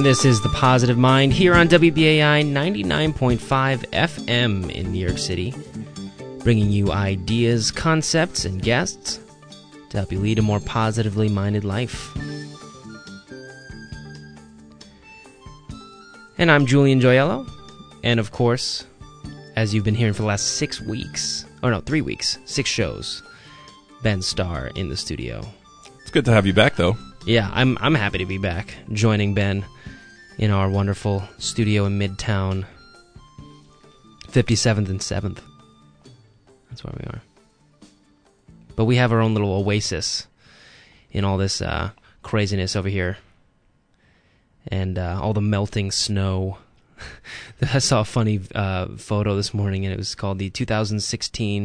And this is The Positive Mind here on WBAI 99.5 FM in New York City, bringing you ideas, concepts, and guests to help you lead a more positively minded life. And I'm Julian Joyello, and of course, as you've been hearing for the last 3 weeks, 6 shows, Ben Starr in the studio. It's good to have you back, though. Yeah, I'm happy to be back, joining Ben in our wonderful studio in Midtown, 57th and 7th. That's where we are. But we have our own little oasis in all this craziness over here. And all the melting snow. I saw a funny photo this morning, and it was called the 2016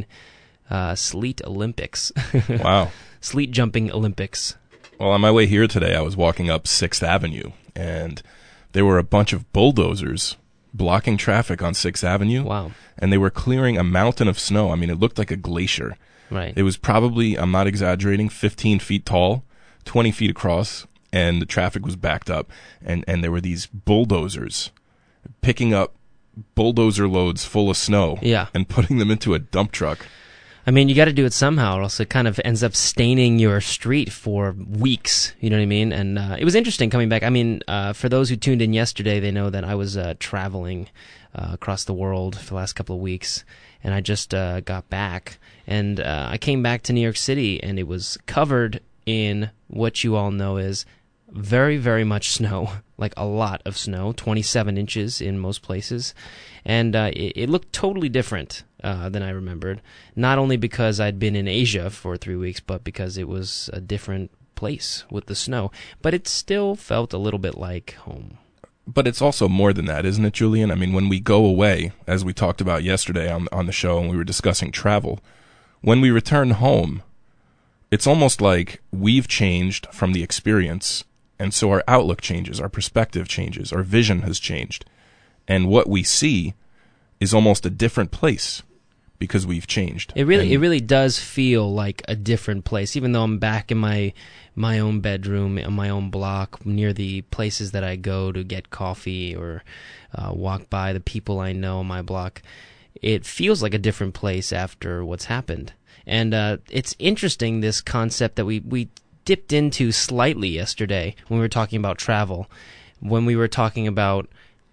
Sleet Olympics. Wow. Sleet Jumping Olympics. Well, on my way here today, I was walking up 6th Avenue, and there were a bunch of bulldozers blocking traffic on 6th Avenue. Wow. And they were clearing a mountain of snow. I mean, it looked like a glacier. Right. It was probably, I'm not exaggerating, 15 feet tall, 20 feet across, and the traffic was backed up. And there were these bulldozers picking up bulldozer loads full of snow and putting them into a dump truck. I mean, you got to do it somehow, or else it kind of ends up staining your street for weeks. You know what I mean? And it was interesting coming back. I mean, for those who tuned in yesterday, they know that I was traveling across the world for the last couple of weeks, and I just got back. And I came back to New York City, and it was covered in what you all know is very, very much snow, like a lot of snow, 27 inches in most places. And it looked totally different than I remembered, not only because I'd been in Asia for 3 weeks, but because it was a different place with the snow. But it still felt a little bit like home. But it's also more than that, isn't it, Julian? I mean, when we go away, as we talked about yesterday on the show and we were discussing travel, when we return home, it's almost like we've changed from the experience, and so our outlook changes, our perspective changes, our vision has changed. And what we see is almost a different place because we've changed. It really does feel like a different place, even though I'm back in my own bedroom, on my own block, near the places that I go to get coffee or walk by the people I know on my block. It feels like a different place after what's happened. And it's interesting, this concept that we dipped into slightly yesterday when we were talking about travel, when we were talking about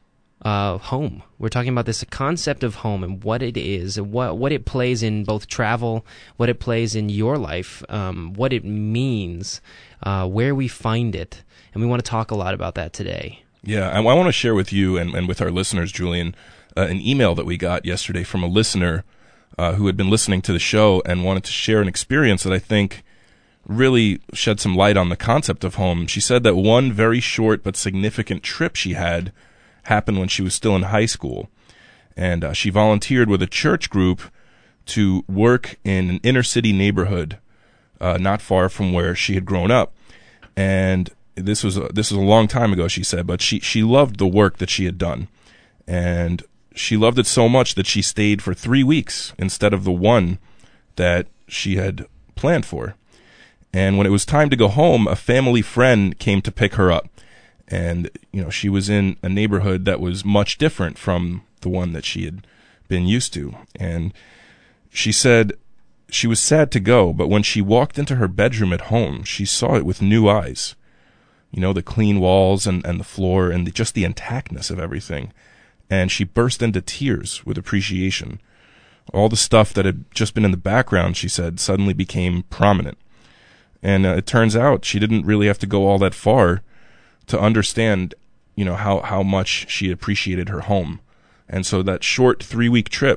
home. We're talking about this concept of home and what it is, what it plays in both travel, what it plays in your life, what it means, where we find it. And we want to talk a lot about that today. Yeah, I want to share with you and with our listeners, Julian, an email that we got yesterday from a listener who had been listening to the show and wanted to share an experience that I think really shed some light on the concept of home. She said that one very short but significant trip she had happened when she was still in high school. And she volunteered with a church group to work in an inner city neighborhood not far from where she had grown up. And this was a long time ago, she said, but she loved the work that she had done. And she loved it so much that she stayed for 3 weeks instead of the one that she had planned for. And when it was time to go home, a family friend came to pick her up. And, she was in a neighborhood that was much different from the one that she had been used to. And she said she was sad to go, but when she walked into her bedroom at home, she saw it with new eyes. The clean walls and the floor and just the intactness of everything. And she burst into tears with appreciation. All the stuff that had just been in the background, she said, suddenly became prominent. And it turns out she didn't really have to go all that far to understand, how much she appreciated her home. And so that short 3-week trip,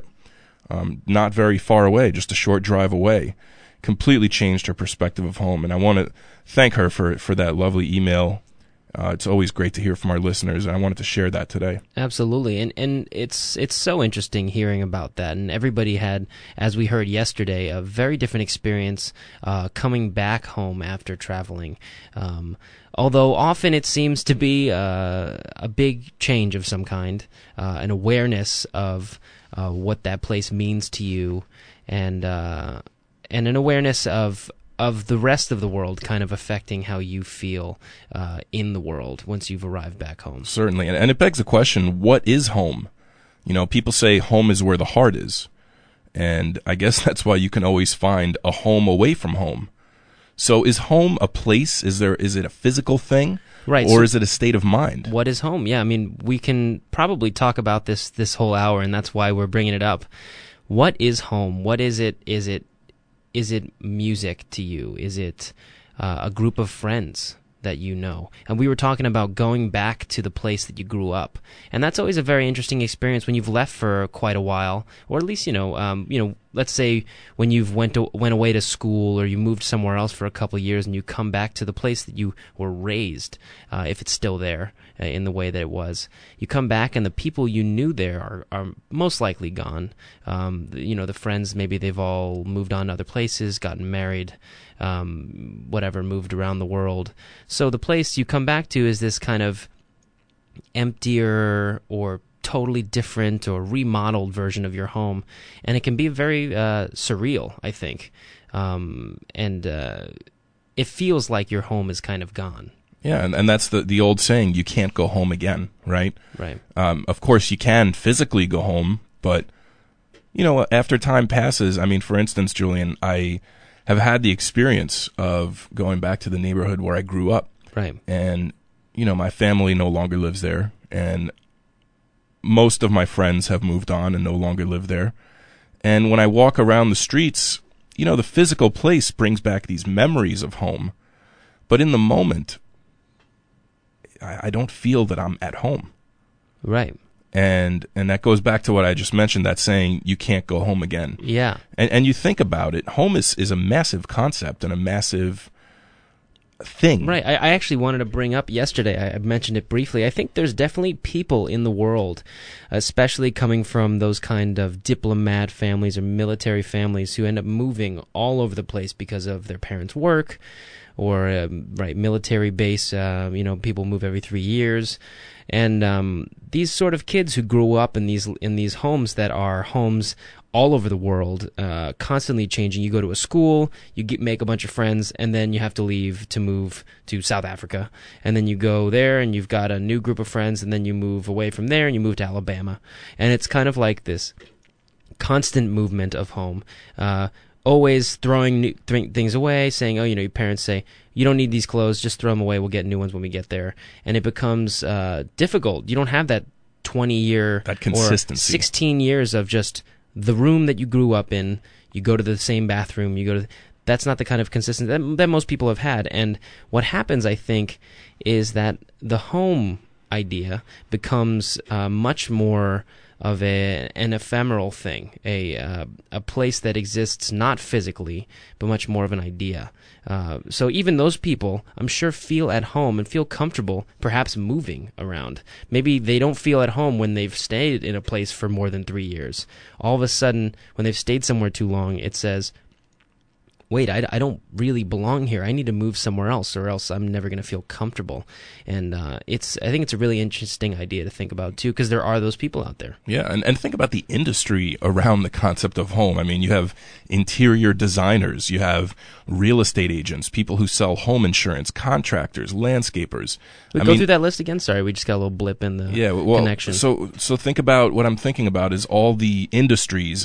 not very far away, just a short drive away, completely changed her perspective of home. And I want to thank her for that lovely email. It's always great to hear from our listeners, and I wanted to share that today. Absolutely, and it's so interesting hearing about that. And everybody had, as we heard yesterday, a very different experience coming back home after traveling. Although often it seems to be a big change of some kind, an awareness of what that place means to you, and an awareness of of the rest of the world kind of affecting how you feel in the world once you've arrived back home. Certainly. And it begs the question, what is home? You know, people say home is where the heart is. And I guess that's why you can always find a home away from home. So is home a place? Is it a physical thing? Right. Or is it a state of mind? What is home? Yeah, I mean, we can probably talk about this whole hour, and that's why we're bringing it up. What is home? What is it? Is it music to you? Is it a group of friends that you know? And we were talking about going back to the place that you grew up, and that's always a very interesting experience when you've left for quite a while, or at least let's say when you've went away to school or you moved somewhere else for a couple of years and you come back to the place that you were raised, if it's still there in the way that it was. You come back and the people you knew there are most likely gone. The friends, maybe they've all moved on to other places, gotten married, moved around the world. So the place you come back to is this kind of emptier or totally different or remodeled version of your home, and it can be very surreal, I think, and it feels like your home is kind of gone. Yeah, and that's the old saying, you can't go home again, right? Right. Of course, you can physically go home, but, after time passes, I mean, for instance, Julian, I have had the experience of going back to the neighborhood where I grew up. Right. And, my family no longer lives there, and most of my friends have moved on and no longer live there. And when I walk around the streets, the physical place brings back these memories of home. But in the moment, I don't feel that I'm at home. Right. And that goes back to what I just mentioned, that saying, you can't go home again. Yeah. And you think about it, home is a massive concept and a massive thing. Right. I actually wanted to bring up yesterday, I mentioned it briefly, I think there's definitely people in the world, especially coming from those kind of diplomat families or military families, who end up moving all over the place because of their parents' work or, military base. People move every 3 years. And these sort of kids who grew up in these homes that are homes all over the world, constantly changing. You go to a school, you make a bunch of friends, and then you have to leave to move to South Africa. And then you go there, and you've got a new group of friends, and then you move away from there, and you move to Alabama. And it's kind of like this constant movement of home, always throwing new things away, saying, your parents say, you don't need these clothes, just throw them away, we'll get new ones when we get there. And it becomes difficult. You don't have that 20-year that consistency. Or 16 years of just the room that you grew up in, you go to the same bathroom, that's not the kind of consistency that most people have had. And what happens, I think, is that the home idea becomes much more of an ephemeral thing, a place that exists not physically, but much more of an idea. So even those people, I'm sure, feel at home and feel comfortable perhaps moving around. Maybe they don't feel at home when they've stayed in a place for more than 3 years. All of a sudden, when they've stayed somewhere too long, it says, wait, I don't really belong here. I need to move somewhere else, or else I'm never going to feel comfortable. And I think it's a really interesting idea to think about, too, because there are those people out there. Yeah, and think about the industry around the concept of home. I mean, you have interior designers, you have real estate agents, people who sell home insurance, contractors, landscapers. Go through that list again? Sorry, we just got a little blip in the connection. So think about what I'm thinking about is all the industries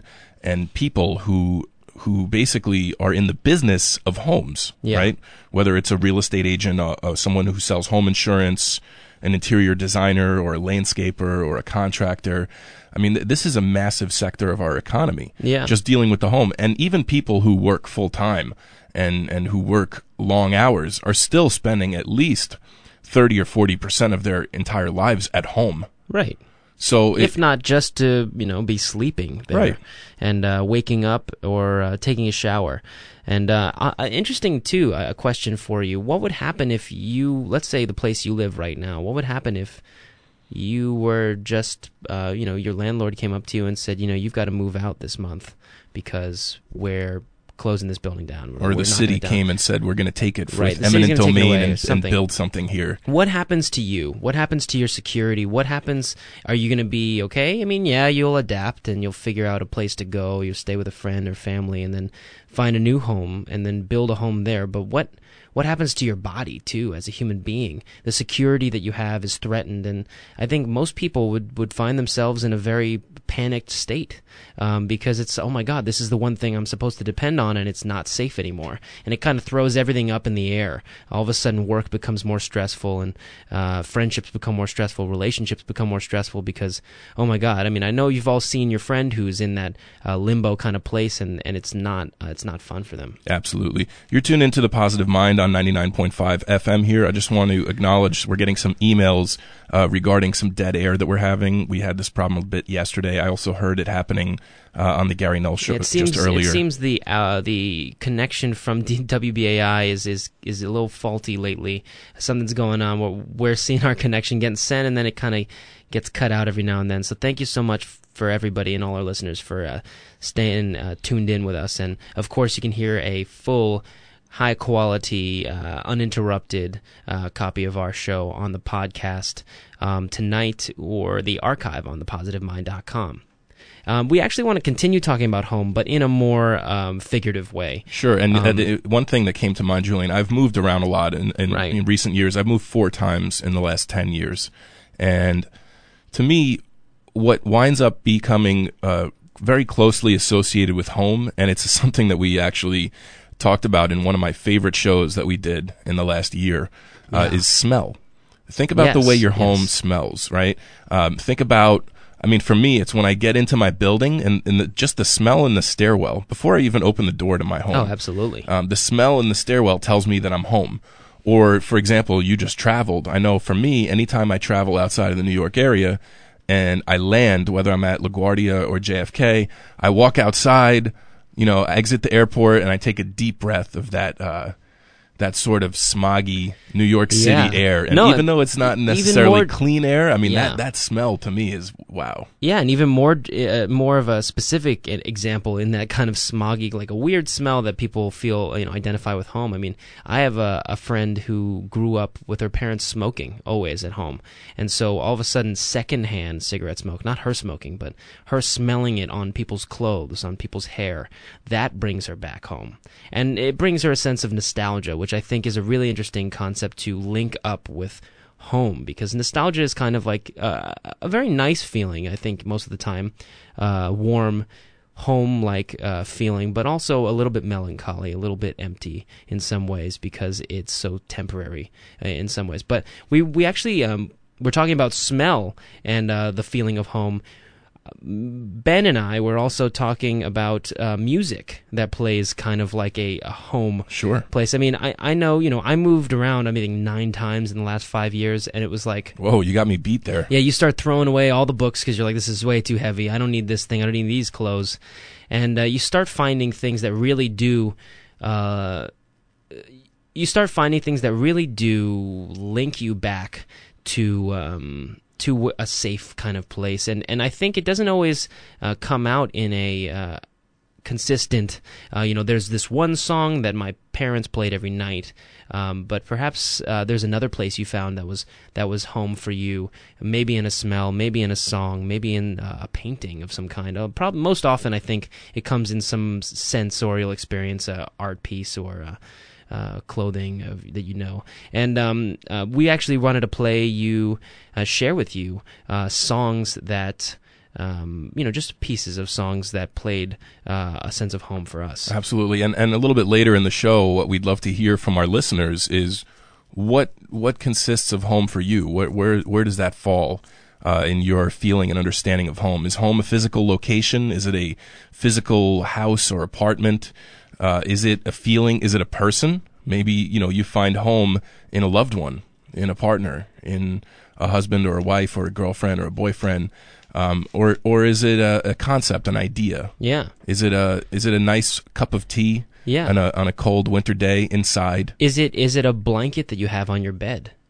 and people who basically are in the business of homes, right? Whether it's a real estate agent, someone who sells home insurance, an interior designer, or a landscaper, or a contractor. I mean, this is a massive sector of our economy, just dealing with the home. And even people who work full-time and who work long hours are still spending at least 30 or 40% of their entire lives at home. Right. So if not just to, be sleeping there, right, and waking up or taking a shower. And interesting, too, a question for you. What would happen if let's say the place you live right now, what would happen if you were just, your landlord came up to you and said, you've got to move out this month because we're closing this building down. Or the city came and said, we're going to take it for Right, the eminent city's gonna take it domain away or and something. build something here. What happens to you? What happens to your security? What happens? Are you going to be okay? I mean, yeah, you'll adapt and you'll figure out a place to go. You'll stay with a friend or family and then find a new home and then build a home there. But what happens to your body, too, as a human being? The security that you have is threatened, and I think most people would find themselves in a very panicked state because it's, oh my God, this is the one thing I'm supposed to depend on, and it's not safe anymore. And it kind of throws everything up in the air. All of a sudden, work becomes more stressful, and friendships become more stressful, relationships become more stressful because, oh my God, I mean, I know you've all seen your friend who's in that limbo kind of place, and it's not fun for them. Absolutely. You're tuned into The Positive Mind on 99.5 FM here. I just want to acknowledge we're getting some emails regarding some dead air that we're having. We had this problem a bit yesterday. I also heard it happening on the Gary Null show just earlier. It seems the connection from WBAI is a little faulty lately. Something's going on. We're seeing our connection getting sent, and then it kind of gets cut out every now and then. So thank you so much for everybody and all our listeners for staying tuned in with us. And, of course, you can hear a full, high-quality, uninterrupted copy of our show on the podcast tonight or the archive on thepositivemind.com. We actually want to continue talking about home, but in a more figurative way. Sure, and one thing that came to mind, Julian, I've moved around a lot in recent years. I've moved 4 times in the last 10 years. And to me, what winds up becoming very closely associated with home, and it's something that we actually talked about in one of my favorite shows that we did in the last year, is smell. Think about the way your home smells, right? Think about, I mean, for me, it's when I get into my building and just the smell in the stairwell, before I even open the door to my home. Oh, absolutely. The smell in the stairwell tells me that I'm home. Or, for example, you just traveled. I know for me, anytime I travel outside of the New York area and I land, whether I'm at LaGuardia or JFK, I walk outside, exit the airport, and I take a deep breath of that sort of smoggy New York City air. And even though it's not necessarily clean air, I mean, that smell to me is wow. Yeah, and even more of a specific example in that kind of smoggy, like a weird smell that people feel, identify with home. I mean, I have a friend who grew up with her parents smoking always at home. And so all of a sudden, secondhand cigarette smoke, not her smoking, but her smelling it on people's clothes, on people's hair, that brings her back home. And it brings her a sense of nostalgia, which I think is a really interesting concept to link up with home, because nostalgia is kind of like a very nice feeling, I think, most of the time, warm, home-like feeling, but also a little bit melancholy, a little bit empty in some ways because it's so temporary in some ways. But we actually, we're talking about smell and the feeling of home. Ben and I were also talking about music that plays kind of like a home place. I mean, I know, I moved around, 9 times in the last 5 years, and it was like... Whoa, you got me beat there. Yeah, you start throwing away all the books because you're like, this is way too heavy. I don't need this thing. I don't need these clothes. And you start finding things that really do... link you back to a safe kind of place, and I think it doesn't always come out in a consistent. There's this one song that my parents played every night, but perhaps there's another place you found that was home for you. Maybe in a smell, maybe in a song, maybe in a painting of some kind. Most often, I think it comes in some sensorial experience, art piece or. Clothing that and we actually wanted to share with you songs that just pieces of songs that played a sense of home for us. Absolutely, and a little bit later in the show, what we'd love to hear from our listeners is what consists of home for you. Where does that fall in your feeling and understanding of home? Is home a physical location? Is it a physical house or apartment? Is it a feeling? Is it a person? Maybe, you find home in a loved one, in a partner, in a husband or a wife or a girlfriend or a boyfriend. Or is it a concept, an idea? Yeah. Is it a nice cup of tea? Yeah. On a cold winter day inside? Is it a blanket that you have on your bed?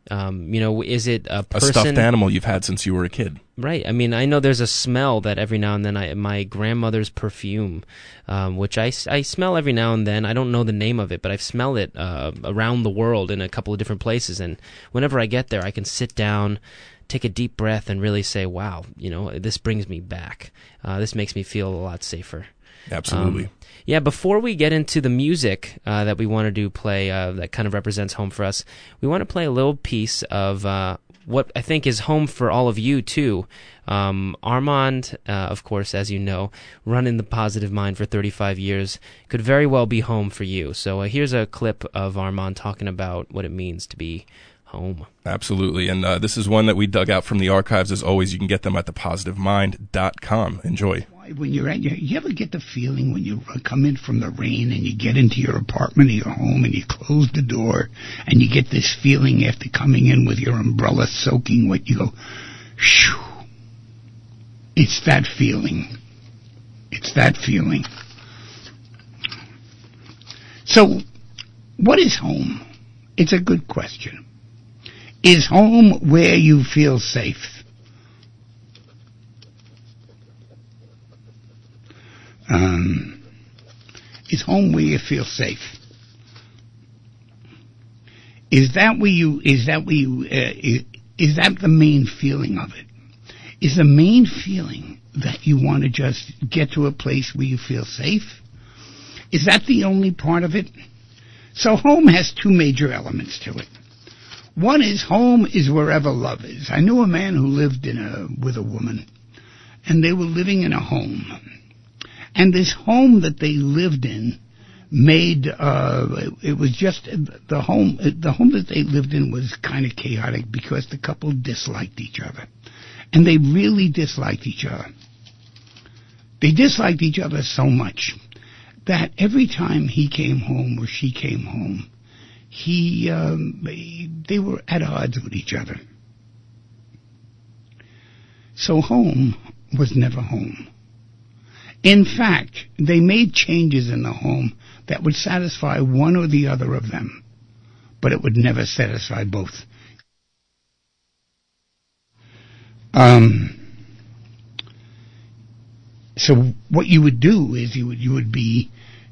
Is it a A person? stuffed animal you've had since you were a kid. Right. I mean, I know there's a smell that every now and then my grandmother's perfume, which I smell every now and then. I don't know the name of it, but I've smelled it around the world in a couple of different places. And whenever I get there, I can sit down, take a deep breath, and really say, wow, this brings me back. This makes me feel a lot safer. Absolutely. Yeah, before we get into the music that we want to play that kind of represents home for us, we want to play a little piece of what I think is home for all of you, too. Armand, of course, as you know, running the Positive Mind for 35 years, could very well be home for you. So here's a clip of Armand talking about what it means to be home. Absolutely. And this is one that we dug out from the archives. As always, you can get them at thepositivemind.com. Enjoy. When you're you ever get the feeling when you come in from the rain and you get into your apartment or your home and you close the door and you get this feeling after coming in with your umbrella soaking wet, you go, shoo. It's that feeling. It's that feeling. So, what is home? It's a good question. Is home where you feel safe? Is home where you feel safe? Is that the main feeling of it? Is the main feeling that you want to just get to a place where you feel safe? Is that the only part of it? So home has two major elements to it. One is home is wherever love is. I knew a man who lived with a woman, and they were living in a home. And this home that they lived in made, it was just, the home that they lived in was kind of chaotic because the couple disliked each other. And they really disliked each other. They disliked each other so much that every time he came home or she came home, they were at odds with each other. So home was never home. In fact, they made changes in the home that would satisfy one or the other of them, but it would never satisfy both. So what you would do is you would be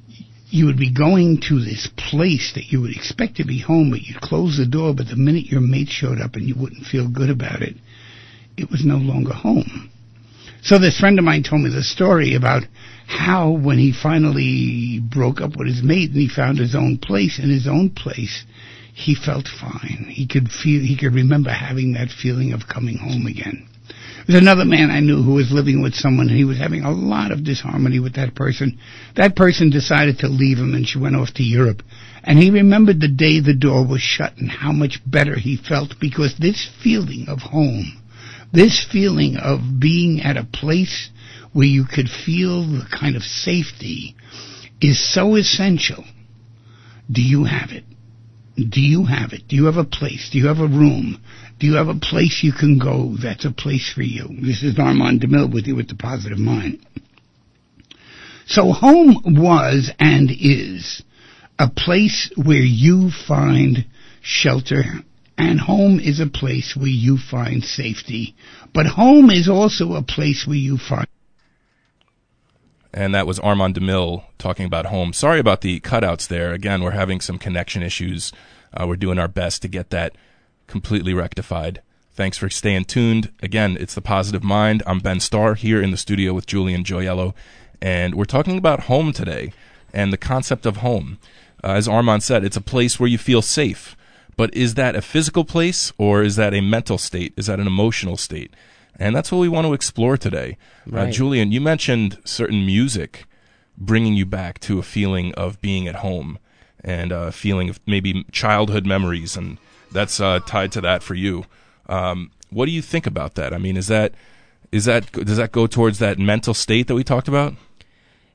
going to this place that you would expect to be home, but you'd close the door, but the minute your mate showed up and you wouldn't feel good about it, it was no longer home. So this friend of mine told me the story about how when he finally broke up with his mate and he found his own place, in his own place, he felt fine. He could remember having that feeling of coming home again. There's another man I knew who was living with someone, and he was having a lot of disharmony with that person. That person decided to leave him, and she went off to Europe. And he remembered the day the door was shut and how much better he felt, because this feeling of home, this feeling of being at a place where you could feel the kind of safety, is so essential. Do you have it? Do you have it? Do you have a place? Do you have a room? Do you have a place you can go that's a place for you? This is Armand DeMille with you with the Positive Mind. So home was and is a place where you find shelter, and home is a place where you find safety. But home is also a place where you find... And that was Armand DeMille talking about home. Sorry about the cutouts there. Again, we're having some connection issues. We're doing our best to get that completely rectified. Thanks for staying tuned. Again, it's The Positive Mind. I'm Ben Starr here in the studio with Julian Gioiello, and we're talking about home today and the concept of home. As Armand said, it's a place where you feel safe. But is that a physical place, or is that a mental state? Is that an emotional state? And that's what we want to explore today. Right. Julian, you mentioned certain music bringing you back to a feeling of being at home and a feeling of maybe childhood memories, and that's tied to that for you. What do you think about that? I mean, does that go towards that mental state that we talked about?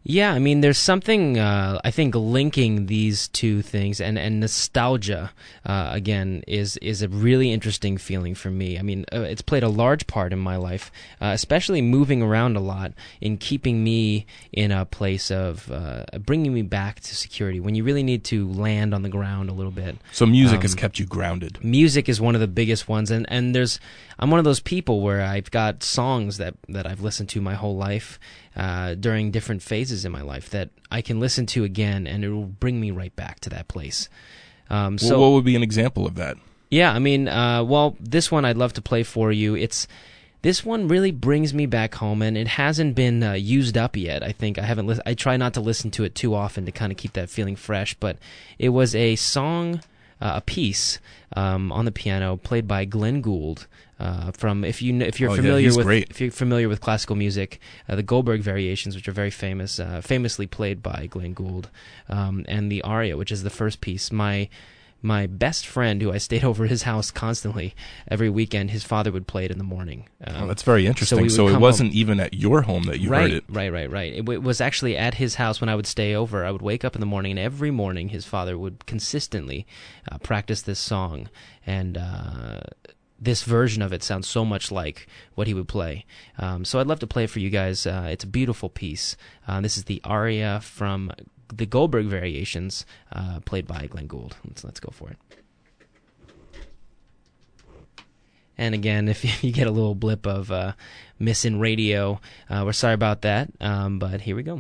Yeah, I mean, there's something, I think, linking these two things, and nostalgia, again, is a really interesting feeling for me. I mean, it's played a large part in my life, especially moving around a lot, in keeping me in a place of bringing me back to security when you really need to land on the ground a little bit. So music has kept you grounded. Music is one of the biggest ones, and I'm one of those people where I've got songs that I've listened to my whole life, during different phases in my life, that I can listen to again, and it will bring me right back to that place. So what would be an example of that? Yeah, I mean, well, this one I'd love to play for you. This one really brings me back home, and it hasn't been used up yet. I think I try not to listen to it too often to kind of keep that feeling fresh, but it was a song, a piece on the piano played by Glenn Gould. From if you're familiar with classical music, the Goldberg Variations, which are very famous, famously played by Glenn Gould, and the aria, which is the first piece. My best friend, who I stayed over his house constantly every weekend, his father would play it in the morning. That's very interesting. So it wasn't even at your home that you heard it. Right. It was actually at his house when I would stay over. I would wake up in the morning, and every morning his father would consistently practice this song, and this version of it sounds so much like what he would play. So I'd love to play it for you guys. It's a beautiful piece. This is the aria from the Goldberg Variations, played by Glenn Gould. Let's go for it. And again, if you get a little blip of missing radio, we're sorry about that, but here we go.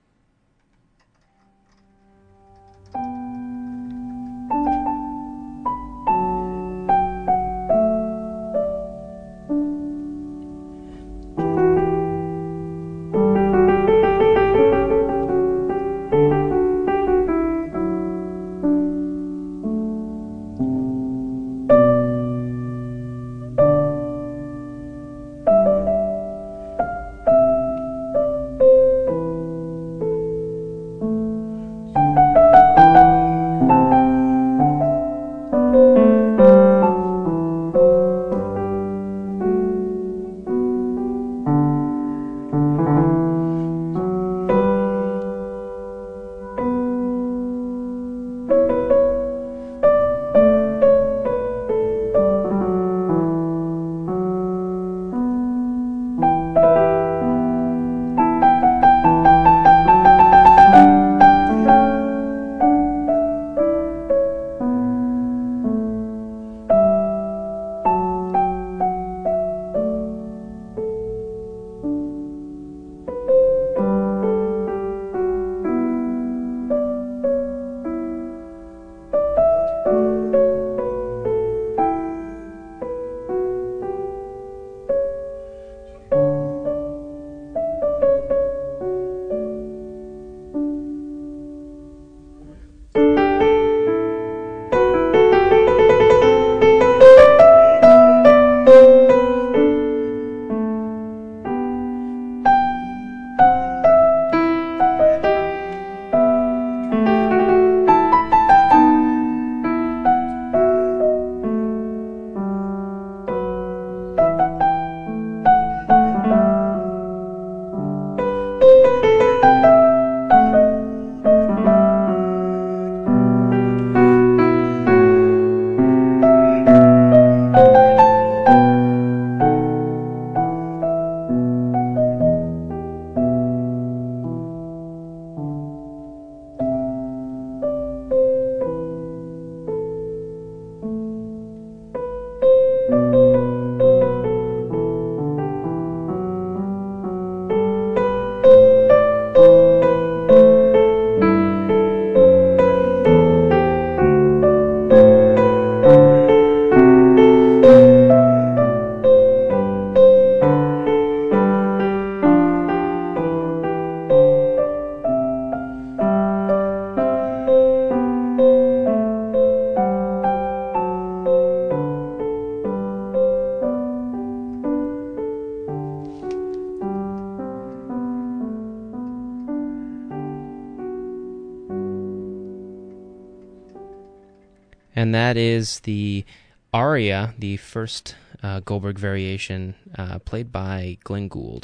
And that is the aria, the first Goldberg variation, played by Glenn Gould.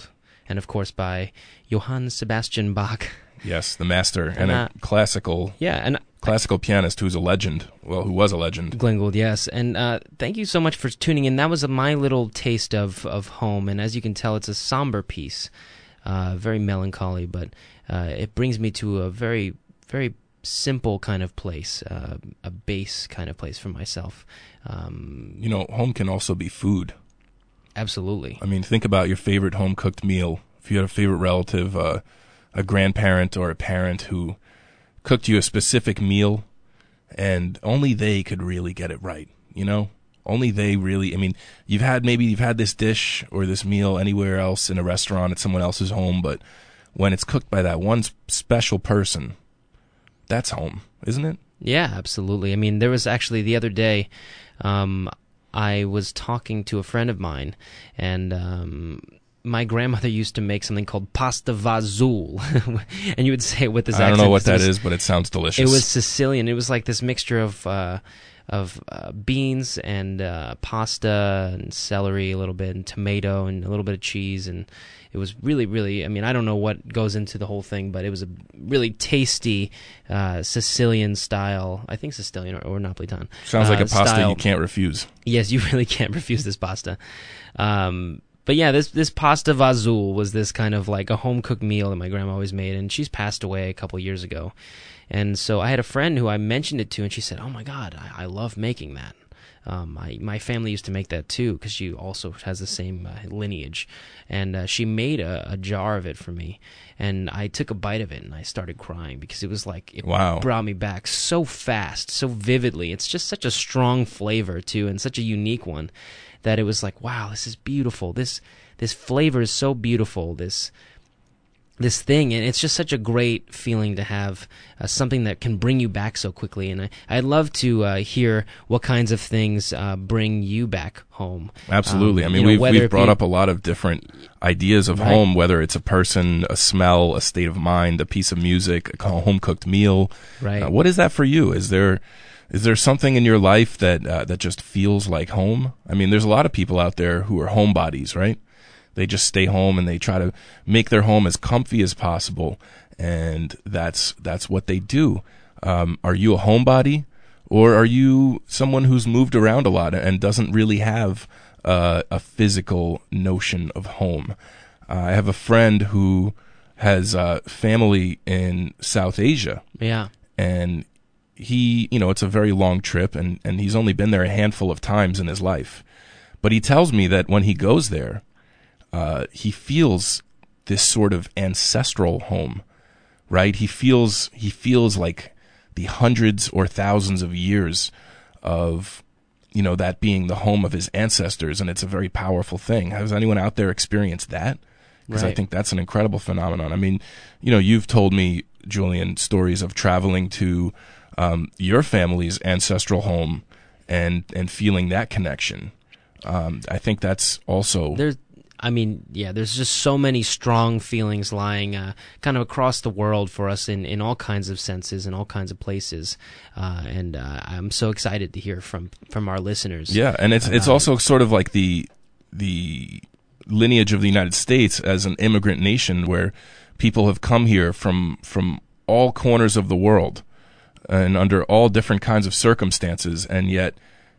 and of course by Johann Sebastian Bach. Yes, the master and a classical pianist who's a legend. Well, who was a legend. Glenn Gould, yes. And thank you so much for tuning in. That was my little taste of home, and as you can tell, it's a somber piece, very melancholy, but it brings me to a very, very simple kind of place, a base kind of place for myself. Home can also be food. Absolutely. I mean, think about your favorite home-cooked meal. If you had a favorite relative, a grandparent or a parent who cooked you a specific meal, and only they could really get it right, Only they really, you've had this dish or this meal anywhere else in a restaurant at someone else's home, but when it's cooked by that one special person, that's home, isn't it? Yeah, absolutely. There was actually the other day, I was talking to a friend of mine, and my grandmother used to make something called pasta vazul, and you would say it with this accent. I don't know what that is, but it sounds delicious. It was Sicilian. It was like this mixture of beans and pasta and celery a little bit, and tomato and a little bit of cheese, and it was really, really, I don't know what goes into the whole thing, but it was a really tasty Sicilian style, I think Sicilian or Napolitan. Sounds like a pasta style. You can't refuse. Yes, you really can't refuse this pasta. But yeah, this pasta vazul was this kind of like a home-cooked meal that my grandma always made, and she's passed away a couple years ago. And so I had a friend who I mentioned it to, and she said, "Oh my God, I love making that." My family used to make that too, because she also has the same lineage. And she made a jar of it for me, and I took a bite of it, and I started crying, because it was like, it brought me back so fast, so vividly. It's just such a strong flavor too, and such a unique one, that it was like, wow, this is beautiful. This flavor is so beautiful, this thing, and it's just such a great feeling to have something that can bring you back so quickly. And I'd love to hear what kinds of things bring you back home. Absolutely. We've brought up a lot of different ideas of home, whether it's a person, a smell, a state of mind, a piece of music, a home-cooked meal. Right. What is that for you? Is there something in your life that just feels like home? There's a lot of people out there who are homebodies, right? They just stay home and they try to make their home as comfy as possible, and that's what they do. Are you a homebody, or are you someone who's moved around a lot and doesn't really have a physical notion of home? I have a friend who has family in South Asia. Yeah. And he, it's a very long trip, and he's only been there a handful of times in his life. But he tells me that when he goes there, he feels this sort of ancestral home, right? He feels like the hundreds or thousands of years of, that being the home of his ancestors, and it's a very powerful thing. Has anyone out there experienced that? Because I think that's an incredible phenomenon. You've told me, Julian, stories of traveling to your family's ancestral home and feeling that connection. I think that's also... there's just so many strong feelings lying kind of across the world for us in all kinds of senses and all kinds of places, and I'm so excited to hear from our listeners. Yeah, and it's also sort of like the lineage of the United States as an immigrant nation, where people have come here from all corners of the world and under all different kinds of circumstances, and yet,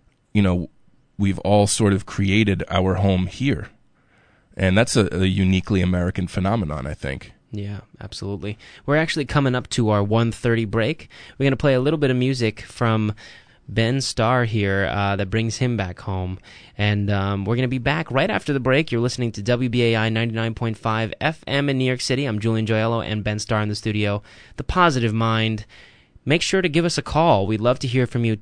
we've all sort of created our home here. And that's a uniquely American phenomenon, I think. Yeah, absolutely. We're actually coming up to our 1:30 break. We're going to play a little bit of music from Ben Starr here that brings him back home. And we're going to be back right after the break. You're listening to WBAI 99.5 FM in New York City. I'm Julian Joyello and Ben Starr in the studio. The Positive Mind. Make sure to give us a call. We'd love to hear from you.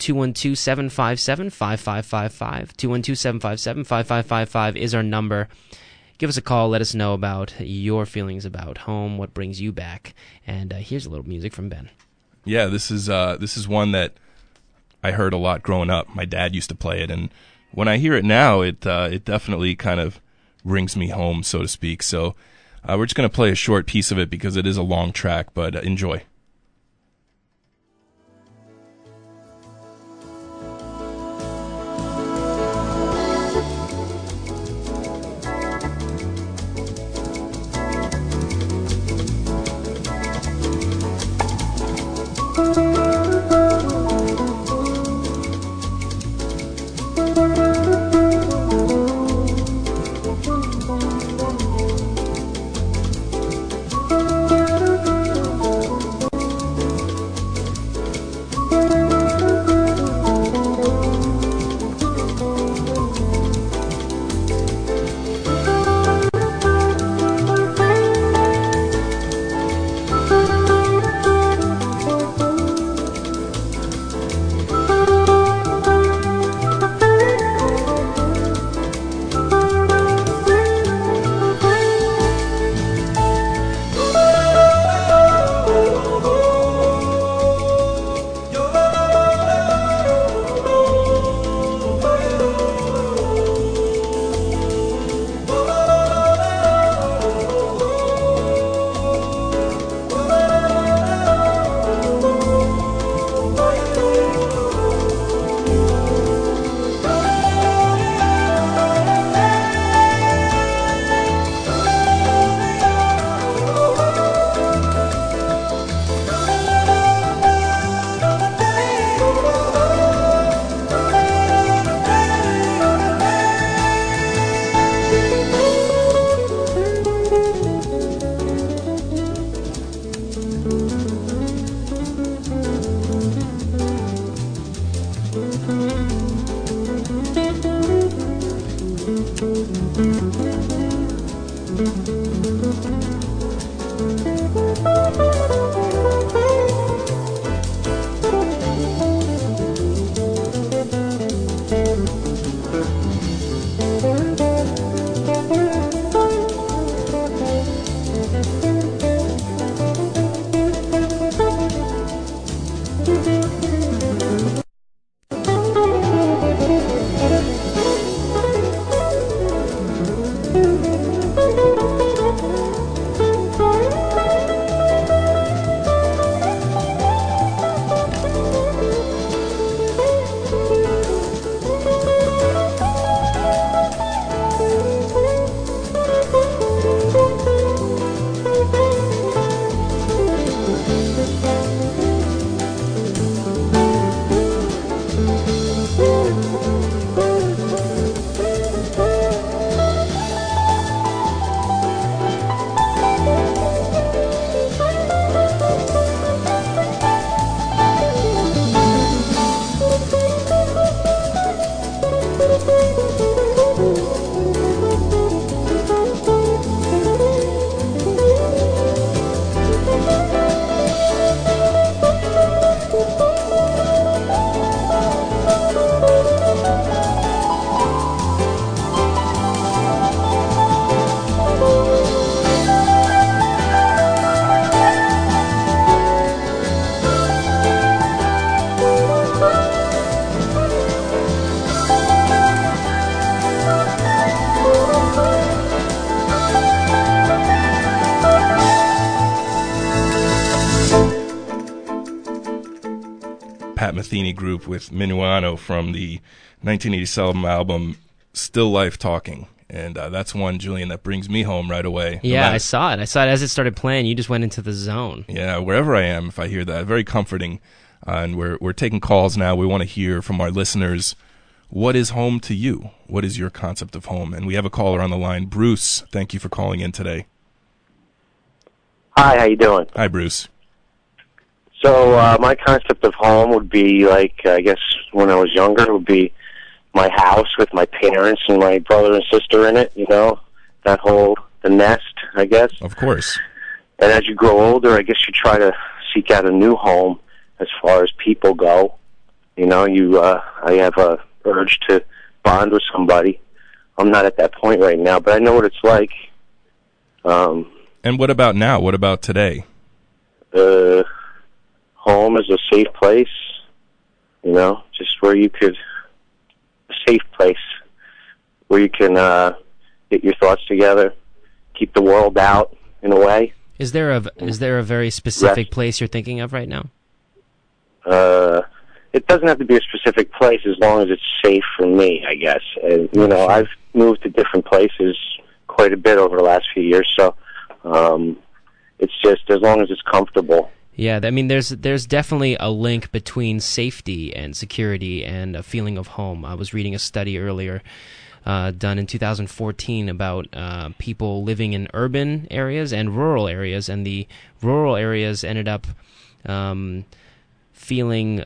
212-757-5555. 212-757-5555 is our number. Give us a call. Let us know about your feelings about home, what brings you back. And here's a little music from Ben. Yeah, this is one that I heard a lot growing up. My dad used to play it, and when I hear it now, it definitely kind of brings me home, so to speak. So we're just going to play a short piece of it because it is a long track, but enjoy. Pat Metheny Group with Minuano from the 1987 album Still Life Talking. And that's one, Julian, that brings me home right away. Yeah, I saw it. I saw it as it started playing. You just went into the zone. Yeah, wherever I am, if I hear that, very comforting. And we're taking calls now. We want to hear from our listeners, what is home to you? What is your concept of home? And we have a caller on the line. Bruce, thank you for calling in today. Hi, how you doing? Hi, Bruce. So my concept of home would be like, I guess when I was younger, it would be my house with my parents and my brother and sister in it, you know, the nest, I guess. Of course. And as you grow older, I guess you try to seek out a new home as far as people go. You know, I have a urge to bond with somebody. I'm not at that point right now, but I know what it's like. And what about now? What about today? Home is a safe place, you know, just where you could, a safe place where you can get your thoughts together, keep the world out in a way. Is there a very specific place you're thinking of right now? It doesn't have to be a specific place as long as it's safe for me, I guess. And, you know, I've moved to different places quite a bit over the last few years, so it's just as long as it's comfortable. Yeah, I mean, there's definitely a link between safety and security and a feeling of home. I was reading a study earlier done in 2014 about people living in urban areas and rural areas, and the rural areas ended up feeling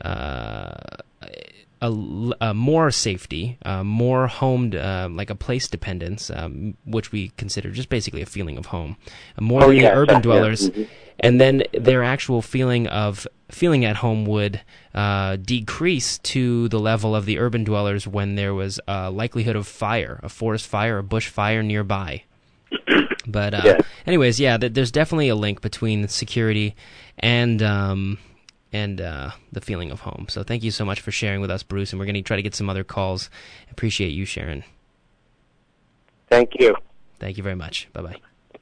more safety, more homed, like a place dependence, which we consider just basically a feeling of home, more than the urban dwellers. Yeah. Mm-hmm. And then their actual feeling at home would decrease to the level of the urban dwellers when there was a likelihood of fire, a forest fire, a bush fire nearby. But anyways, yeah, there's definitely a link between security and the feeling of home. So thank you so much for sharing with us, Bruce, and we're going to try to get some other calls. Appreciate you sharing. Thank you. Thank you very much. Bye-bye.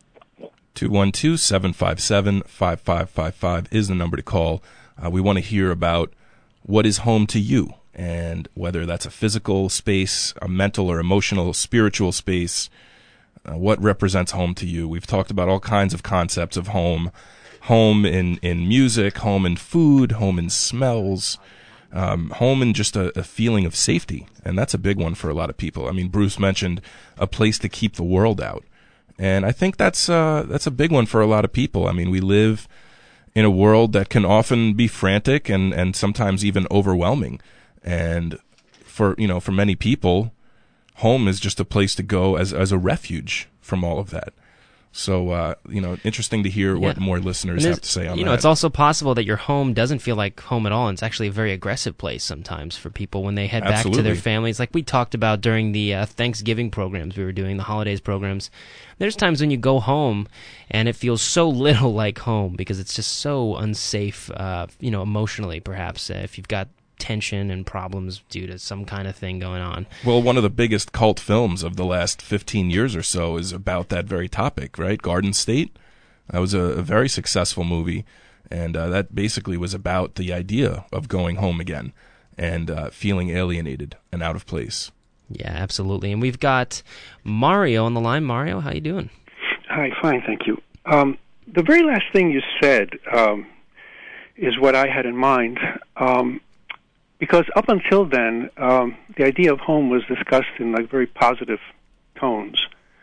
212-757-5555 is the number to call. We want to hear about what is home to you, and whether that's a physical space, a mental or emotional, spiritual space. What represents home to you? We've talked about all kinds of concepts of home. Home in music, home in food, home in smells, home in just a feeling of safety. And that's a big one for a lot of people. I mean, Bruce mentioned a place to keep the world out. And I think that's a big one for a lot of people. I mean, we live in a world that can often be frantic and sometimes even overwhelming. And for many people, home is just a place to go as a refuge from all of that. So, interesting to hear what more listeners have to say on that. It's also possible that your home doesn't feel like home at all, and it's actually a very aggressive place sometimes for people when they head back to their families. Like we talked about during the Thanksgiving programs we were doing, the holidays programs. There's times when you go home and it feels so little like home because it's just so unsafe, emotionally perhaps, if you've got tension and problems due to some kind of thing going on. Well, one of the biggest cult films of the last 15 years or so is about that very topic, right? Garden State. That was a very successful movie, and that basically was about the idea of going home again and feeling alienated and out of place. Yeah, absolutely. And we've got Mario on the line. Mario, how you doing? Hi, fine, thank you. The very last thing you said is what I had in mind. Because up until then, the idea of home was discussed in like very positive tones.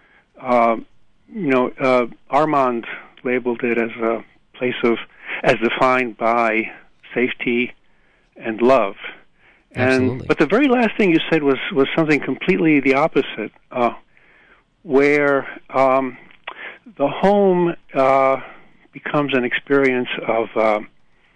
Armand labeled it as a place as defined by safety and love. But the very last thing you said was something completely the opposite, where the home becomes an experience of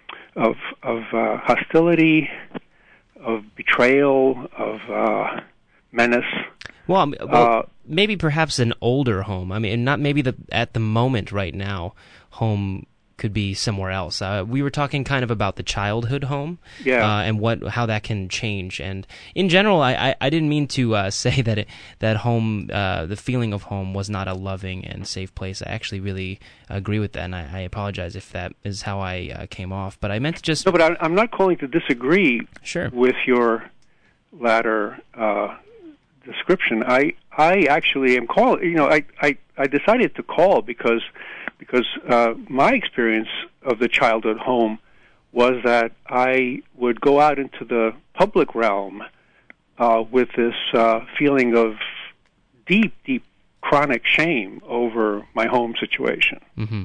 hostility, of betrayal, of menace. Well, maybe perhaps an older home. I mean, not maybe at the moment right now, home could be somewhere else. We were talking kind of about the childhood home, and how that can change. And in general, I didn't mean to say that home, the feeling of home, was not a loving and safe place. I actually really agree with that, and I apologize if that is how I came off. But I meant to just no. But I'm not calling to disagree with your latter description. I actually am calling. I decided to call because my experience of the childhood home was that I would go out into the public realm with this feeling of deep chronic shame over my home situation. Mm-hmm.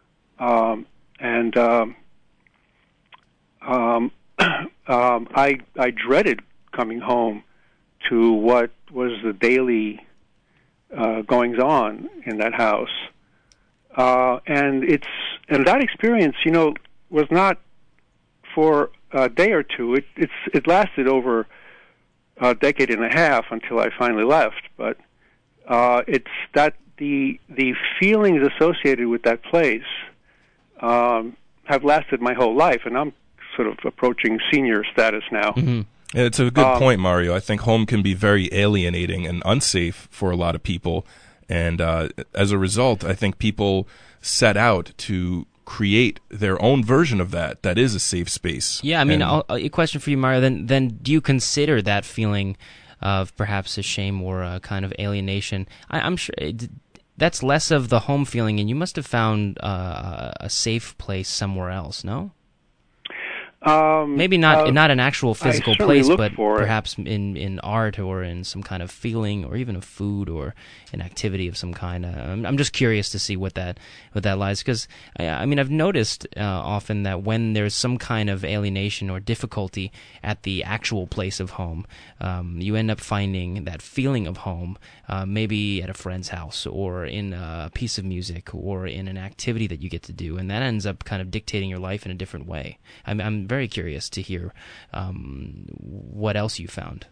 I dreaded coming home to what was the daily goings on in that house. And that experience, was not for a day or two. It lasted over a decade and a half until I finally left. But it's that the feelings associated with that place have lasted my whole life, and I'm sort of approaching senior status now. Mm-hmm. It's a good point, Mario. I think home can be very alienating and unsafe for a lot of people. And as a result, I think people set out to create their own version of that is a safe space. Yeah, I mean, a question for you, Mario. Then do you consider that feeling of perhaps a shame or a kind of alienation? I'm sure that's less of the home feeling, and you must have found a safe place somewhere else, no? Maybe not an actual physical place, but perhaps in art or in some kind of feeling, or even a food or an activity of some kind. I'm just curious to see what that lies, because I mean, I've noticed often that when there's some kind of alienation or difficulty at the actual place of home, you end up finding that feeling of home maybe at a friend's house or in a piece of music or in an activity that you get to do, and that ends up kind of dictating your life in a different way. I'm very curious to hear what else you found.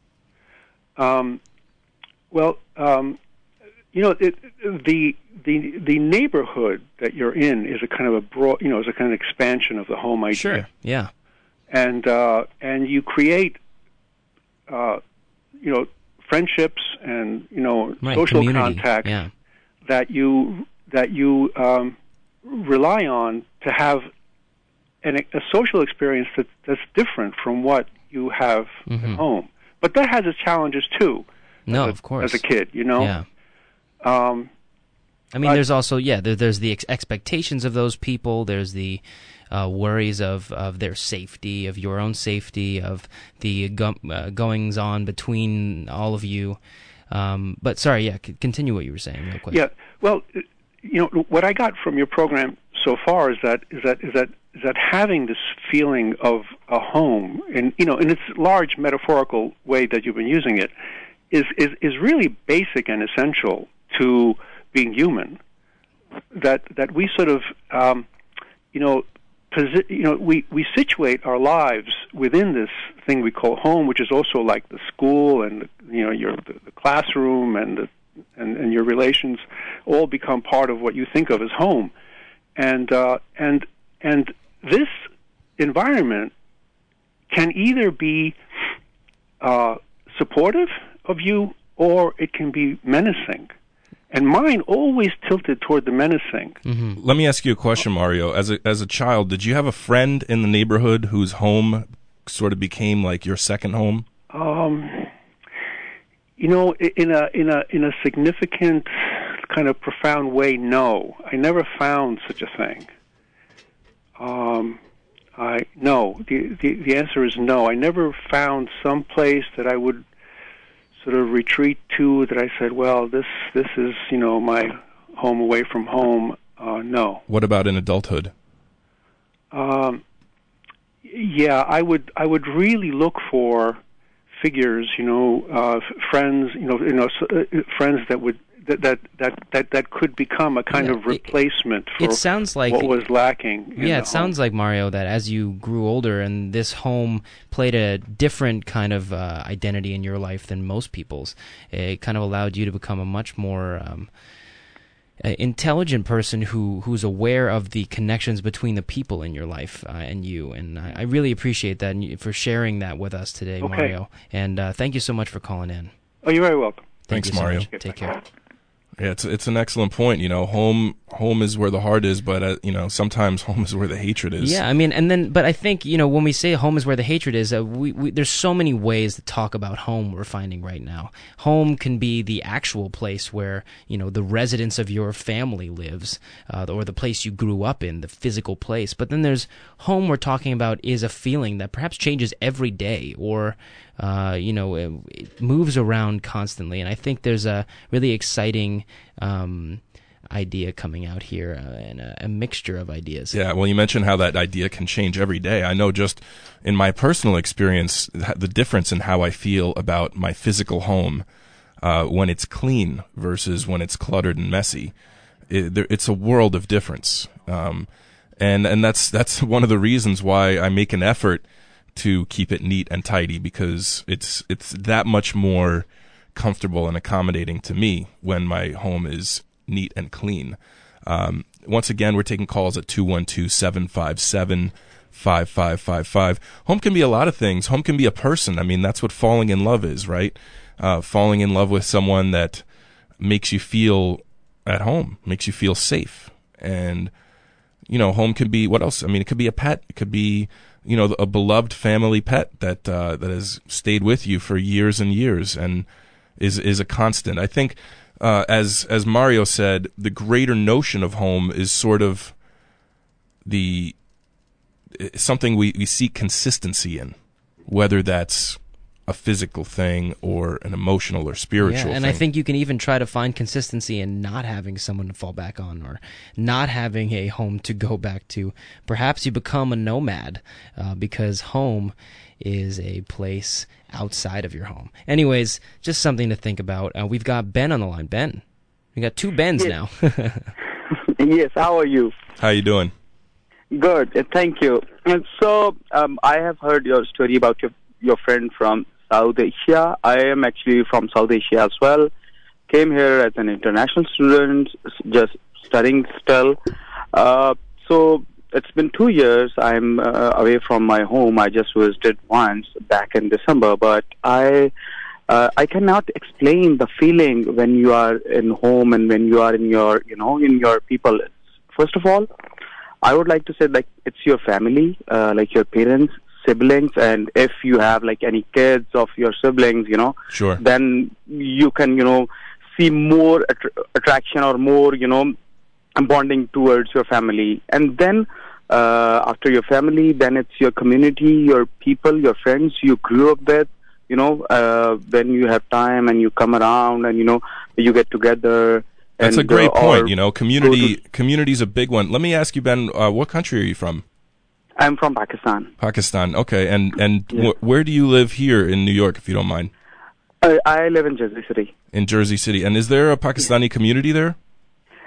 The neighborhood that you're in is a kind of a broad, is a kind of expansion of the home idea. Sure. Yeah. And you create, friendships and social community. contacts Yeah. that you rely on to have a social experience that's different from what you have at home. But that has its challenges too. No, of course. As a kid, Yeah. I mean, there's also there's the expectations of those people. There's the worries of their safety, of your own safety, of the goings on between all of you. But sorry, continue what you were saying real quick. Yeah. Well, what I got from your program so far is that having this feeling of a home, in its large metaphorical way that you've been using it, is really basic and essential to being human. that we sort of we situate our lives within this thing we call home, which is also like the school and the classroom and your relations all become part of what you think of as home, and this environment can either be supportive of you or it can be menacing. And mine always tilted toward the menacing. Mm-hmm. Let me ask you a question, Mario. As a child, did you have a friend in the neighborhood whose home sort of became like your second home? In a significant, kind of profound way, no. I never found such a thing. No. The answer is no. I never found some place that I would sort of retreat to, that I said, well, this is, my home away from home. No. What about in adulthood? Yeah, I would really look for figures, friends, friends that could become a kind of replacement for it sounds like what was lacking. It sounds like, Mario, that as you grew older and this home played a different kind of identity in your life than most people's, it kind of allowed you to become a much more intelligent person who's aware of the connections between the people in your life and you. And I really appreciate that and for sharing that with us today, Mario. And thank you so much for calling in. Oh, you're very welcome. Thanks, Mario. Take care. Yeah, it's an excellent point. Home is where the heart is, but sometimes home is where the hatred is. Yeah, I mean, but I think when we say home is where the hatred is, there's so many ways to talk about home. We're finding right now, home can be the actual place where the residence of your family lives, or the place you grew up in, the physical place. But then there's home we're talking about is a feeling that perhaps changes every day, or it moves around constantly. And I think there's a really exciting idea coming out here, and a mixture of ideas. Yeah, well, you mentioned how that idea can change every day. I know just in my personal experience, the difference in how I feel about my physical home when it's clean versus when it's cluttered and messy. It's a world of difference. And that's one of the reasons why I make an effort to keep it neat and tidy, because it's that much more comfortable and accommodating to me when my home is neat and clean. Once again, we're taking calls at 212-757-5555. Home can be a lot of things. Home can be a person. I mean, that's what falling in love is, right? Falling in love with someone that makes you feel at home, makes you feel safe. And, home could be, what else? I mean, it could be a pet. It could be, a beloved family pet that has stayed with you for years and years and is a constant. I think, as Mario said, the greater notion of home is sort of something we seek consistency in, whether that's a physical thing or an emotional or spiritual thing. And I think you can even try to find consistency in not having someone to fall back on, or not having a home to go back to. Perhaps you become a nomad because home is a place outside of your home. Anyways, just something to think about. We've got Ben on the line. Ben, we got two Bens now. Yes, how are you? How you doing? Good, thank you. And so I have heard your story about your friend from South Asia. I am actually from South Asia as well. Came here as an international student, just studying still. So it's been 2 years. I'm away from my home. I just visited once back in December, but I cannot explain the feeling when you are in home and when you are in your, in your people. First of all, I would like to say it's your family, like your parents, siblings, and if you have any kids of your siblings, sure, then you can, see more attraction or more, bonding towards your family. And then after your family, then it's your community, your people, your friends you grew up with, when you have time and you come around and, you get together. That's a great point. Community's a big one. Let me ask you, Ben, what country are you from? I'm from Pakistan. Pakistan, okay. And yeah. Where do you live here in New York, if you don't mind? I live in Jersey City. In Jersey City. And is there a Pakistani community there?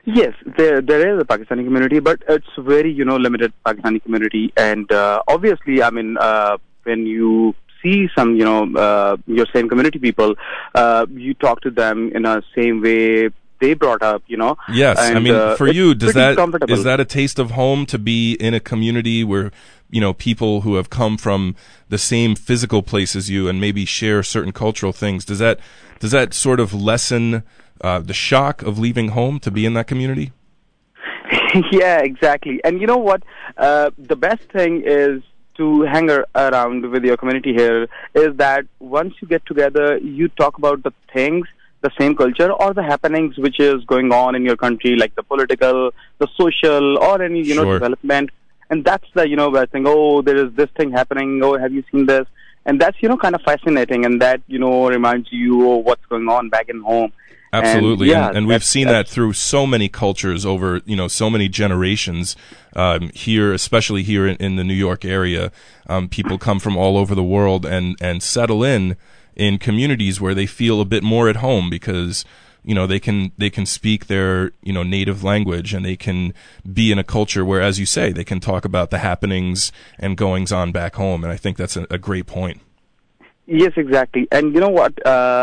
Yes, there is a Pakistani community, but it's very, limited Pakistani community. And obviously, I mean, when you see some, your same community people, you talk to them in a same way they brought up, Yes, and, I mean, for you, is comfortable. that a taste of home to be in a community where, people who have come from the same physical place as you and maybe share certain cultural things? Does that sort of lessen the shock of leaving home to be in that community? Yeah, exactly. And you know what? The best thing is to hang around with your community here is that once you get together, you talk about the things, the same culture, or the happenings which is going on in your country, like the political, the social, or any, Sure. development. And that's the, where I think, oh, there is this thing happening, oh, have you seen this? And that's, kind of fascinating, and that, reminds you of what's going on back in home. Absolutely, And, and we've seen that through so many cultures over, so many generations here, especially here in the New York area. People come from all over the world and settle in communities where they feel a bit more at home because, they can speak their, native language, and they can be in a culture where, as you say, they can talk about the happenings and goings on back home. And I think that's a great point. Yes, exactly. And you know what?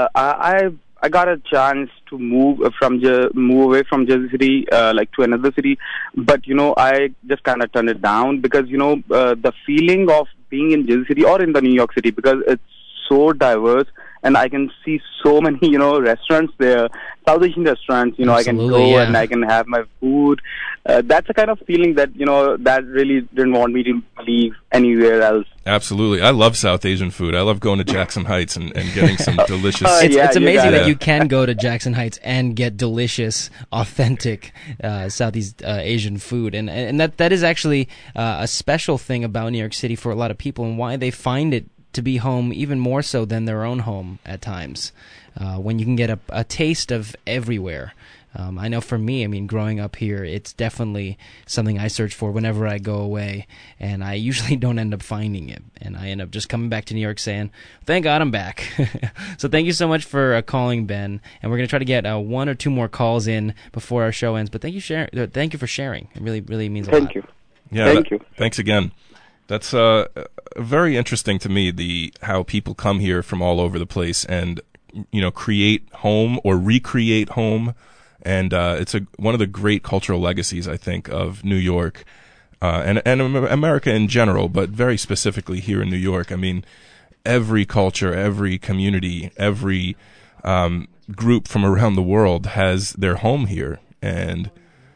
I got a chance to move away from Jersey City, to another city, but I just kind of turned it down because the feeling of being in Jersey City or in the New York City, because it's so diverse, and I can see so many restaurants there, South Asian restaurants. I can go and I can have my food. That's the kind of feeling that that really didn't want me to leave anywhere else. Absolutely. I love South Asian food. I love going to Jackson Heights and getting some delicious... It's amazing that you can go to Jackson Heights and get delicious, authentic Southeast Asian food. And that is actually a special thing about New York City for a lot of people, and why they find it to be home even more so than their own home at times, when you can get a taste of everywhere. I know for me, I mean, growing up here, it's definitely something I search for whenever I go away, and I usually don't end up finding it, and I end up just coming back to New York saying, thank God I'm back. So thank you so much for calling, Ben, and we're going to try to get one or two more calls in before our show ends, but thank you for sharing. It really, really means a lot. Thank you. Yeah, Thank you. Thanks again. That's very interesting to me, how people come here from all over the place and, create home or recreate home. And it's one of the great cultural legacies, I think, of New York and America in general, but very specifically here in New York. I mean, every culture, every community, every group from around the world has their home here. And,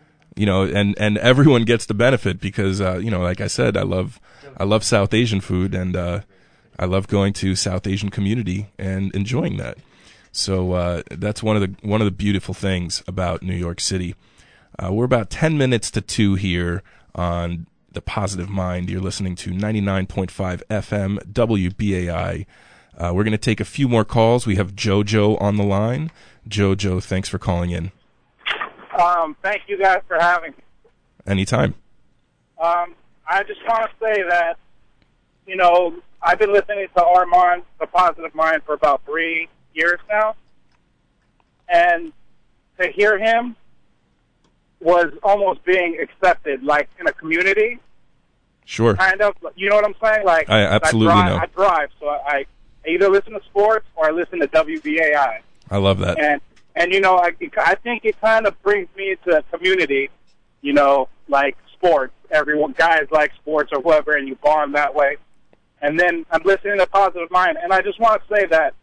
and everyone gets the benefit because, like I said, I love South Asian food, and I love going to South Asian community and enjoying that. So that's one of the beautiful things about New York City. We're about 10 minutes to 2 here on The Positive Mind. You're listening to 99.5 FM WBAI. We're going to take a few more calls. We have Jojo on the line. Jojo, thanks for calling in. Thank you guys for having me. Anytime. I just want to say that, I've been listening to Armand, The Positive Mind, for about 3 years now, and to hear him was almost being accepted, like in a community. Sure. Kind of, you know what I'm saying? Like, I absolutely know. I drive, so I either listen to sports or I listen to WBAI. I love that. And I think it kind of brings me into a community, like sports. Everyone, guys like sports or whoever, and you bond that way. And then I'm listening to Positive Mind, and I just want to say that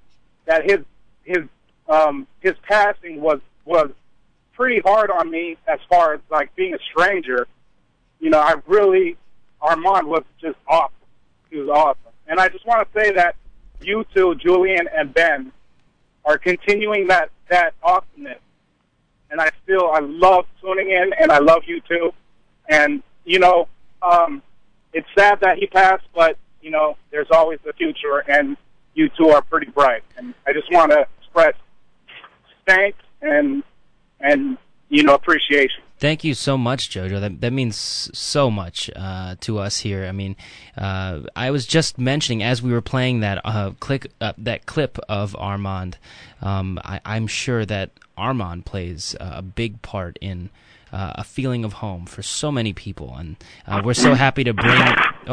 his passing was pretty hard on me as far as like being a stranger. Armand was just awesome. He was awesome. And I just want to say that you two, Julian and Ben, are continuing that awesomeness. And I love tuning in, and I love you too. And, it's sad that he passed, but, there's always the future, and you two are pretty bright. And I just want to express thanks and appreciation. Thank you so much, JoJo. That means so much to us here. I mean, I was just mentioning as we were playing that clip of Armand. I'm sure that Armand plays a big part in a feeling of home for so many people, and we're so happy to bring.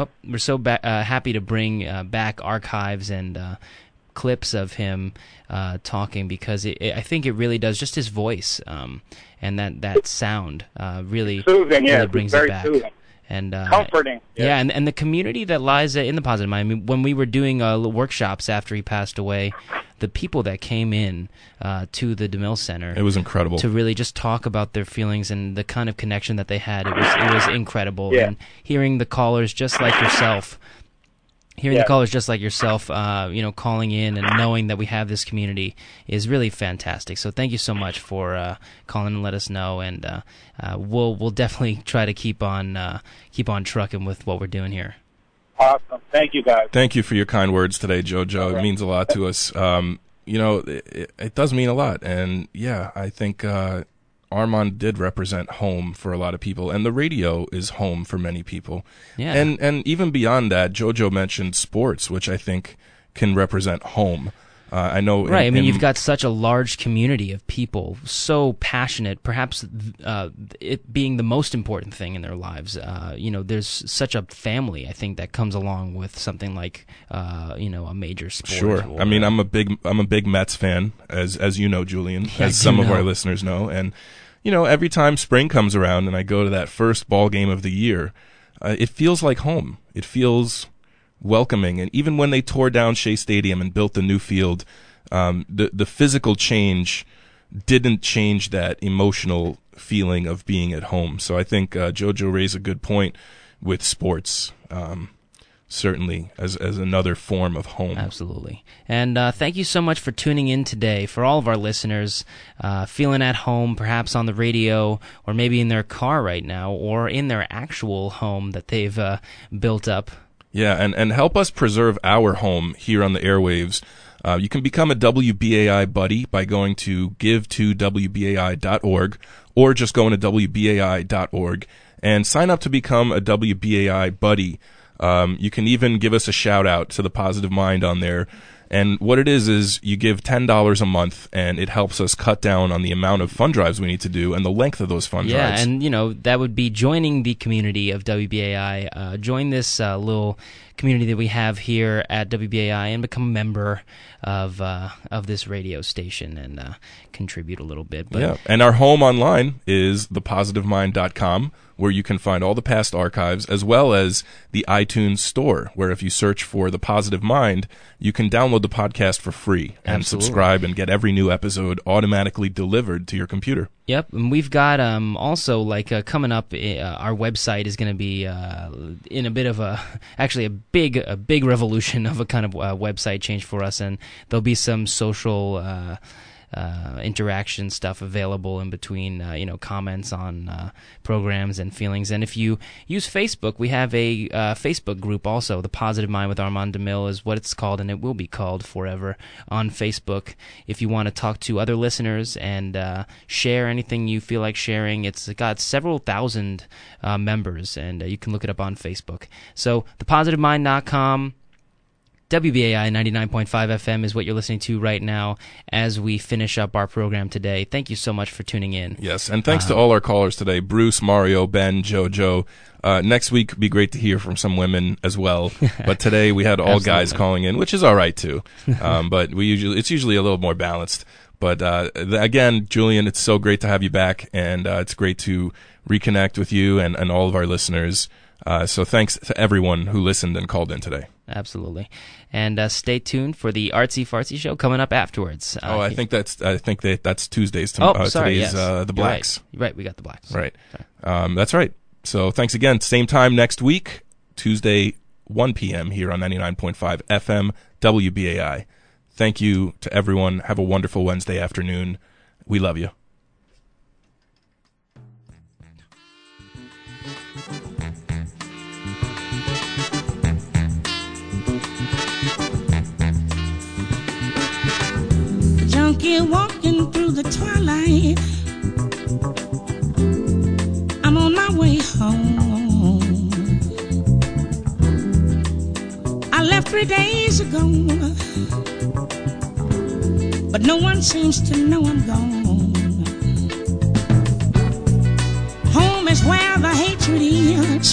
Happy to bring back archives and clips of him talking, because I think it really does, just his voice and that sound really, soothing, really brings very it back. Soothing. And comforting. Yeah, and the community that lies in the Positive Mind. I mean, when we were doing workshops after he passed away, the people that came in to the DeMille Center, it was incredible to really just talk about their feelings and the kind of connection that they had. It was incredible. Yeah. And hearing the callers just like yourself. The callers just like yourself, calling in and knowing that we have this community is really fantastic. So thank you so much for calling and let us know, and we'll definitely try to keep on trucking with what we're doing here. Awesome. Thank you, guys. Thank you for your kind words today, JoJo. It means a lot to us. It does mean a lot, and yeah, I think Armand did represent home for a lot of people, and the radio is home for many people. Yeah. And even beyond that, JoJo mentioned sports, which I think can represent home. I know. Right. I mean, you've got such a large community of people, so passionate, perhaps it being the most important thing in their lives. There's such a family, I think, that comes along with something like, a major sport. Sure. I mean, I'm a big Mets fan, as you know, Julian, as some of our listeners know. And, every time spring comes around and I go to that first ball game of the year, it feels like home. It feels welcoming. And even when they tore down Shea Stadium and built the new field, the physical change didn't change that emotional feeling of being at home. So I think JoJo raised a good point with sports, certainly as another form of home. Absolutely. And thank you so much for tuning in today. For all of our listeners feeling at home, perhaps on the radio, or maybe in their car right now, or in their actual home that they've built up. Yeah, and help us preserve our home here on the airwaves. You can become a WBAI buddy by going to give2wbai.org, or just going to wbai.org and sign up to become a WBAI buddy. You can even give us a shout out to the Positive Mind on there. And what it is you give $10 a month, and it helps us cut down on the amount of fund drives we need to do and the length of those fund drives. Yeah, and that would be joining the community of WBAI. Join this little community that we have here at WBAI and become a member of this radio station and contribute a little bit. But, yeah, and our home online is thepositivemind.com, where you can find all the past archives, as well as the iTunes store, where if you search for The Positive Mind, you can download the podcast for free and subscribe and get every new episode automatically delivered to your computer. Yep, and we've got also coming up. Our website is going to be in a bit of a big revolution of a kind of website change for us, and there'll be some social interaction stuff available in between, comments on programs and feelings. And if you use Facebook, we have a Facebook group also. The Positive Mind with Armand DeMille is what it's called, and it will be called forever on Facebook. If you want to talk to other listeners and share anything you feel like sharing, it's got several thousand members, and you can look it up on Facebook. So thepositivemind.com. WBAI 99.5 FM is what you're listening to right now as we finish up our program today. Thank you so much for tuning in. Yes, and thanks to all our callers today, Bruce, Mario, Ben, JoJo. Next week would be great to hear from some women as well. But today we had all guys calling in, which is all right too. But it's usually a little more balanced. But again, Julian, it's so great to have you back, and it's great to reconnect with you and all of our listeners. So thanks to everyone who listened and called in today. Absolutely. And stay tuned for the Artsy Fartsy show coming up afterwards. I think that's Tuesdays tomorrow. Sorry, today's yes. The Blacks. You're right, we got the Blacks. Right. That's right. So thanks again. Same time next week, Tuesday, 1 p.m. here on 99.5 FM WBAI. Thank you to everyone. Have a wonderful Wednesday afternoon. We love you. Junkie walking through the twilight, way home. I left 3 days ago, but no one seems to know I'm gone. Home is where the hatred is.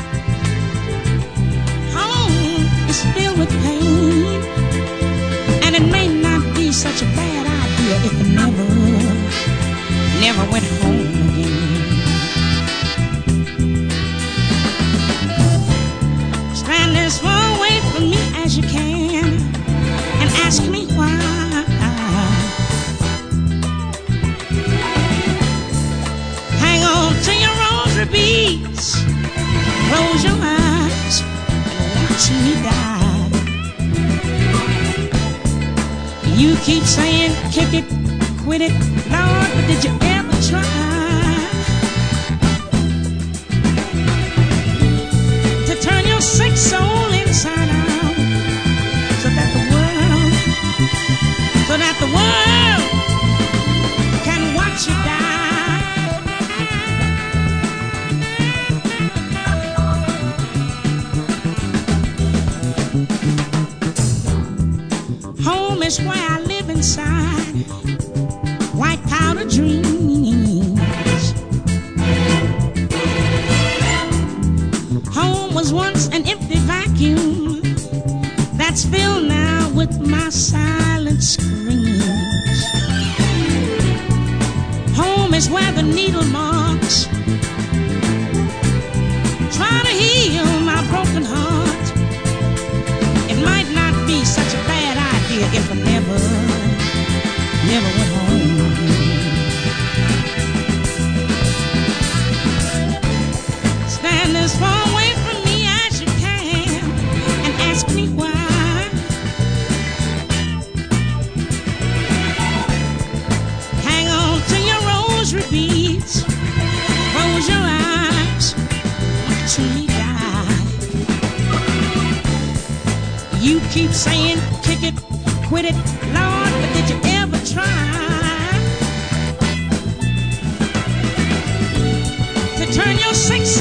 Home is filled with pain, and it may not be such a bad idea if I never went home again. Stand as far away from me as you can and ask me why. Hang on to your rosary beads, close your eyes and watch me die. You keep saying kick it, quit it, Lord, but did you ever try to turn your sick soul inside out so that the world can watch you die? Home is where I live inside white powder dreams. Home was once an empty vacuum that's filled now with my silent screams. Home is where the needle marks try to heal my broken heart. It might not be such a bad idea if I never went home. Stand as far away from me as you can and ask me why. Hang on to your rosary beads, close your eyes, watch me die. You keep saying kick it, quit it, Lord, but did you ever try to turn your sick